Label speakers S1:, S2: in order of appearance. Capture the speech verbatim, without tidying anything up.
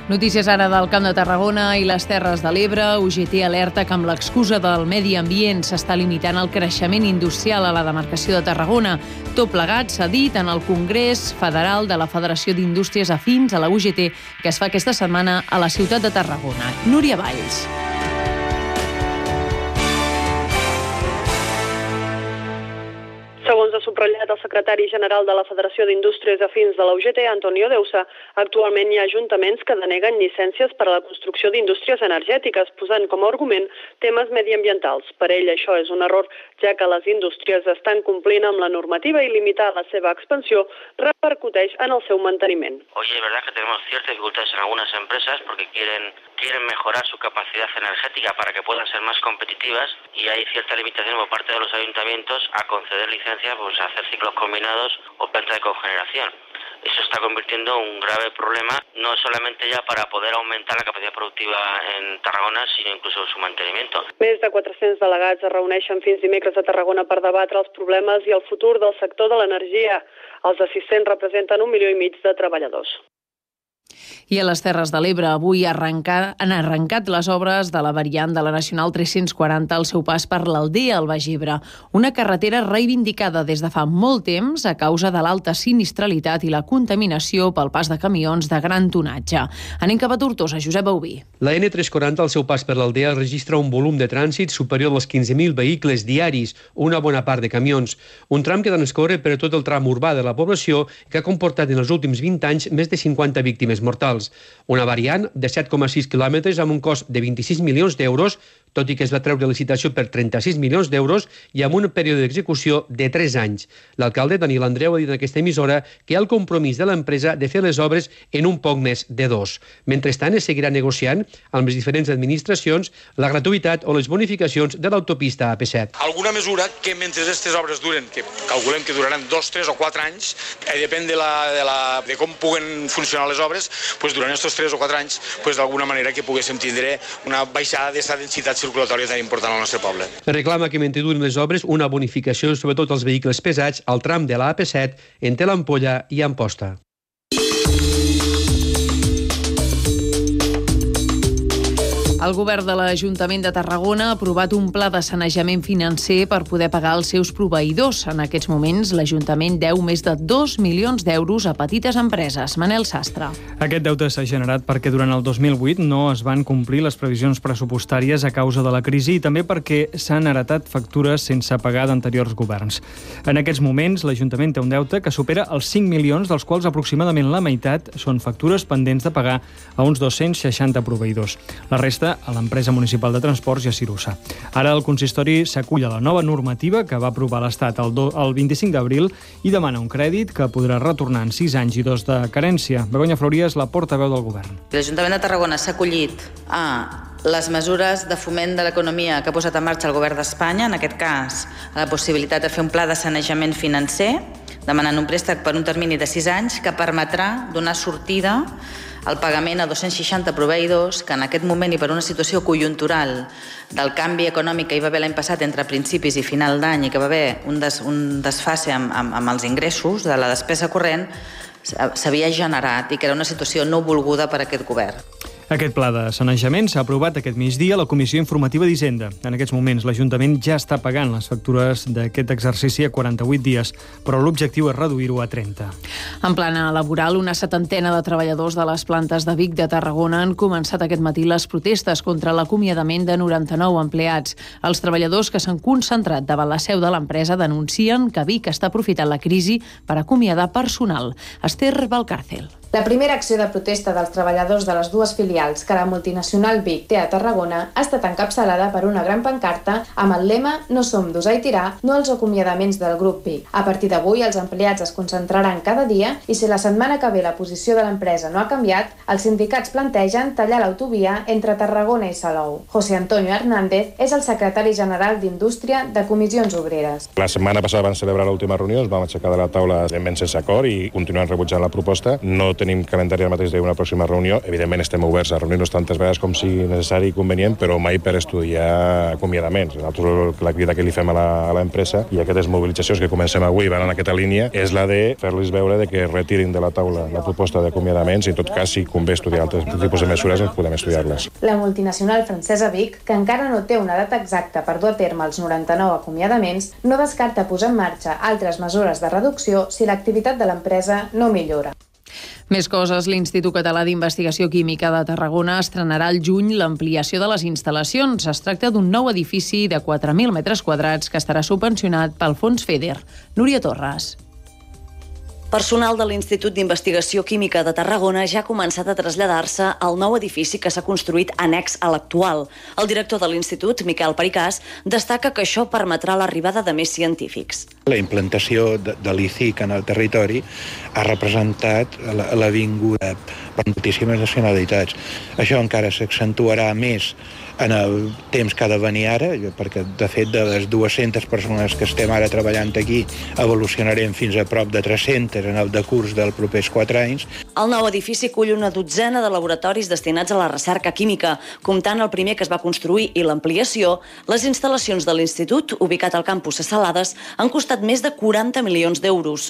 S1: Notícies ara del Camp de Tarragona i les Terres de l'Ebre. U G T alerta que amb l'excusa del medi ambient s'està limitant el creixement industrial a la demarcació de Tarragona. Tot plegat s'ha dit en el Congrés Federal de la Federació d'Indústries Afins a la U G T que es fa aquesta setmana a la ciutat de Tarragona. Núria Valls.
S2: Segons ha subratllat el secretari general de la Federació d'Indústries Afins de la U G T, Antonio Deusa, actualment hi ha ajuntaments que deneguen llicències per a la construcció d'indústries energètiques, posant com a argument temes mediambientals. Per ell això és un error, ja que les indústries estan complint amb la normativa i limitar la seva expansió repercuteix en el seu manteniment.
S3: Oye, es verdad que tenemos ciertas dificultades en algunas empresas porque quieren, quieren mejorar su capacidad energética para que puedan ser más competitivas y hay cierta limitación por parte de los ayuntamientos a conceder licencias pues, a hacer ciclos combinados o plantas de cogeneración. Eso está convirtiendo en un grave problema, no solamente ya para poder aumentar la capacidad productiva en Tarragona, sino incluso su mantenimiento.
S2: Més de quatre-cents delegats es reuneixen fins dimecres a Tarragona per debatre els problemes i el futur del sector de l'energia. Els assistents representen un milió i mig de treballadors.
S1: I a les Terres de l'Ebre avui arrencar, han arrencat les obres de la variant de la Nacional tres-cents quaranta al seu pas per l'Aldea al Baix Ebre, una carretera reivindicada des de fa molt temps a causa de l'alta sinistralitat i la contaminació pel pas de camions de gran tonatge. Anem cap a Tortosa, Josep Bauví.
S4: La N tres quaranta al seu pas per l'Aldea registra un volum de trànsit superior als quinze mil vehicles diaris, una bona part de camions. Un tram que transcorre per tot el tram urbà de la població que ha comportat en els últims vint anys més de cinquanta víctimes mortals. Una variant de set coma sis quilòmetres amb un cost de vint-i-sis milions d'euros, tot i que es va treure licitació per trenta-sis milions d'euros i amb un període d'execució de tres anys. L'alcalde Daniel Andreu ha dit en aquesta emissora que hi ha el compromís de l'empresa de fer les obres en un poc més de dos. Mentrestant, es seguirà negociant amb les diferents administracions la gratuïtat o les bonificacions de l'autopista A P set.
S5: Alguna mesura que mentre aquestes obres duren, que calculem que duraran dos, tres o quatre anys, eh, depèn de, la, de, la, de com puguen funcionar les obres, pues durant aquests tres o quatre anys, pues d'alguna manera que poguéssim tindre una baixada d'aquesta densitat circulatòria tan important al nostre poble.
S4: Reclama que mentre duren les obres una bonificació sobretot als vehicles pesats al tram de la A P set entre l'Ampolla i Amposta.
S1: El govern de l'Ajuntament de Tarragona ha aprovat un pla de sanejament financer per poder pagar els seus proveïdors. En aquests moments, l'Ajuntament deu més de dos milions d'euros a petites empreses. Manel Sastre.
S6: Aquest deute s'ha generat perquè durant el dos mil vuit no es van complir les previsions pressupostàries a causa de la crisi i també perquè s'han heretat factures sense pagar d'anteriors governs. En aquests moments, l'Ajuntament té un deute que supera els cinc milions, dels quals aproximadament la meitat són factures pendents de pagar a uns dos-cents seixanta proveïdors. La resta a l'empresa municipal de transports i a Cirusa. Ara el consistori s'acull a la nova normativa que va aprovar l'Estat el, el vint-i-cinc d'abril i demana un crèdit que podrà retornar en sis anys i dos de carència. Begoña Flories, la portaveu del govern.
S7: L'Ajuntament de Tarragona s'ha acollit a les mesures de foment de l'economia que ha posat en marxa el govern d'Espanya, en aquest cas a la possibilitat de fer un pla de sanejament financer, demanant un préstec per un termini de sis anys que permetrà donar sortida el pagament a dos-cents seixanta proveïdors que en aquest moment i per una situació conjuntural del canvi econòmic que hi va haver l'any passat entre principis i final d'any i que va haver un, des, un desfase amb, amb, amb els ingressos de la despesa corrent s'havia generat i que era una situació no volguda per aquest govern.
S6: Aquest pla de sanejament s'ha aprovat aquest migdia a la Comissió Informativa d'Hisenda. En aquests moments, l'Ajuntament ja està pagant les factures d'aquest exercici a quaranta-vuit dies, però l'objectiu és reduir-ho a trenta.
S1: En plana laboral, una setantena de treballadors de les plantes de Vic de Tarragona han començat aquest matí les protestes contra l'acomiadament de noranta-nou empleats. Els treballadors que s'han concentrat davant la seu de l'empresa denuncien que Vic està aprofitant la crisi per acomiadar personal. Esther Valcárcel.
S8: La primera acció de protesta dels treballadors de les dues filials que la multinacional Vic té a Tarragona ha estat encapçalada per una gran pancarta amb el lema «No som d'usar i tirar, no als acomiadaments del grup Vic». A partir d'avui, els empleats es concentraran cada dia i si la setmana que ve la posició de l'empresa no ha canviat, els sindicats plantegen tallar l'autovia entre Tarragona i Salou. José Antonio Hernández és el secretari general d'Indústria de Comissions Obreres.
S9: La setmana passada van celebrar l'última reunió, es vam aixecar de la taula de ben sense acord i continuen rebutjant la proposta. No tenim calendari ara mateix d'una pròxima reunió. Evidentment estem oberts a reunir-nos tantes vegades com sigui necessari i convenient, però mai per estudiar acomiadaments. Nosaltres la crida que li fem a l'empresa i aquestes mobilitzacions que comencem avui van en aquesta línia és la de fer-los veure de que retirin de la taula la proposta d'acomiadaments i en tot cas si convé estudiar altres tipus de mesures ens podem estudiar-les.
S8: La multinacional francesa Vic, que encara no té una data exacta per dur a terme els noranta-nou acomiadaments, no descarta posar en marxa altres mesures de reducció si l'activitat de l'empresa no millora.
S1: Més coses, l'Institut Català d'Investigació Química de Tarragona estrenarà al juny l'ampliació de les instal·lacions. Es tracta d'un nou edifici de quatre mil metres quadrats que estarà subvencionat pel fons FEDER. Núria Torres.
S10: Personal de l'Institut d'Investigació Química de Tarragona ja ha començat a traslladar-se al nou edifici que s'ha construït annex a l'actual. El director de l'Institut, Miquel Pericàs, destaca que això permetrà l'arribada de més científics.
S11: La implantació de, de l'I C I C en el territori ha representat la, la vinguda per moltíssimes nacionalitats. Això encara s'accentuarà més en el temps que ha de venir ara, perquè de fet de les dues-centes persones que estem ara treballant aquí evolucionarem fins a prop de tres-centes en el decurs dels propers quatre anys.
S10: El nou edifici acull una dotzena de laboratoris destinats a la recerca química, comptant el primer que es va construir i l'ampliació. Les instal·lacions de l'Institut, ubicat al campus a Salades, han costat més de quaranta milions d'euros.